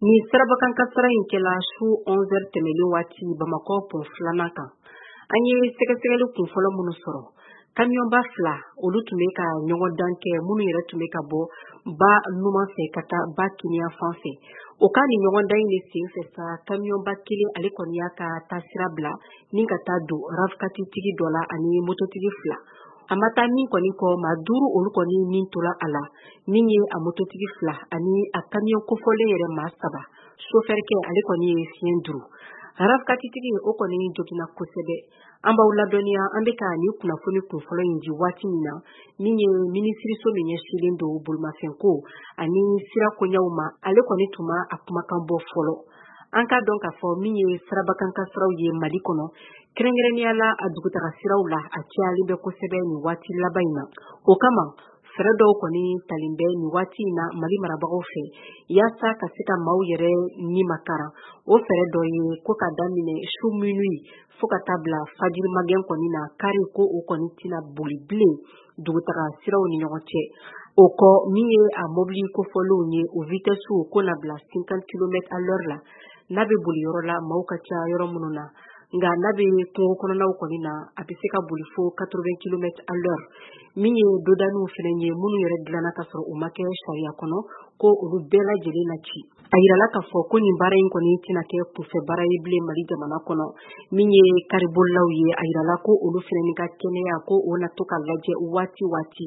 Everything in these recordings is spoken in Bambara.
Ni sirabakan kasara in kɛla su 11h tɛmɛnen waati Bamakɔ pont 2nan kan. An ye sɛgɛsɛgɛli kun fɔlɔ minnu sɔrɔ. Kamiyɔnba 2 olu tun bɛ ka ɲɔgɔn dan kɛ minnu yɛrɛ tun bɛ ka bɔ ba numan fɛ ka taa ba kiniya fan fɛ. O ka ni ɲɔgɔn dan in de sen fɛ sa kamiyɔnba 1 ale kɔni y'a ka taasira bila ni ka taa don rafkati tigi dɔ la ani mototigi 2. A ma taa min kɔni kɔ maa 5 olu kɔni min tora a la min ye a mototigi 2 ani a kamiyon kofɔlen yɛrɛ maa 3 chauffeur ale kɔni ye fiɲɛ duru. Rafkati tigi o kɔni jogina kosɛbɛ. An b'aw ladɔnniya an bɛ ka ni kunnafoni kun fɔlɔ in di waati min na min ye minisiriso min ɲɛsinnen don bolimafɛnko ani sira koɲɛw ma ale kɔni tun ma a kumakan bɔ fɔlɔ. An ka dɔn k'a fɔ min ye sirabakan kasaraw ye Mali kɔnɔ kɛrɛnkɛrɛnnenya la a dugutaga siraw la a cayalen bɛ kosɛbɛ nin waati laban in na. O kama fɛɛrɛ dɔw kɔni talen bɛ nin waati in na Mali marabagaw fɛ yaasa ka se ka maaw yɛrɛ ni makaran. O fɛɛrɛ dɔ ye ko ka daminɛ su minuit fo ka taa bila fajiri magɛn kɔni na kari ko o kɔni tɛna boli bilen dugutaga siraw ni ɲɔgɔn cɛ. O kɔ min ye a mobili kofɔlenw ye o vitesse ko na bila 50 km/h la n'a bɛ boli yɔrɔ la maaw ka ca yɔrɔ minnu na nka n'a bɛ kungo kɔnɔnaw kɔni na a bɛ se ka boli fo 80 km/h min ye dodaniw fɛnɛ ye minnu yɛrɛ dilanna ka sɔrɔ u ma kɛ sariya kɔnɔ ko olu bɛɛ lajɛlen na ci. A yirala k'a fɔ ko nin baara in kɔni tɛna kɛ kunfɛ baara ye bilen Mali jamana kɔnɔ min ye karibolilaw ye a yirala ko olu fɛnɛ ni ka kɛnɛya ko o na to ka lajɛ waati.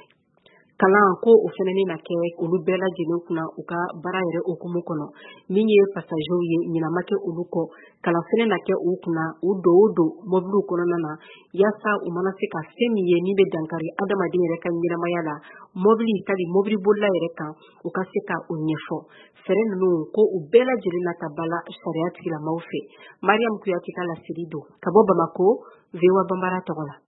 Kalan ko o fɛnɛ na kɛ olu bɛɛ lajɛlen kunna u ka baara yɛrɛ okumu kɔnɔ min ye passager ye ɲinama kɛ olu kɔ kalan fɛnɛ na kɛ u kunna u do mobiliw kɔnɔna na yaasa u mana se ka fɛn min ye min bɛ dankari adamaden yɛrɛ ka ɲɛnamaya la mobili bolila yɛrɛ kan u ka se ka o ɲɛfɔ. Fɛɛrɛ ninnu ko u bɛɛ lajɛlen na ta bala sariya tigilamaw fɛ. Mariam Kuyate ka laseli don ka bɔ Bamako VOA Bambara tɔgɔ la.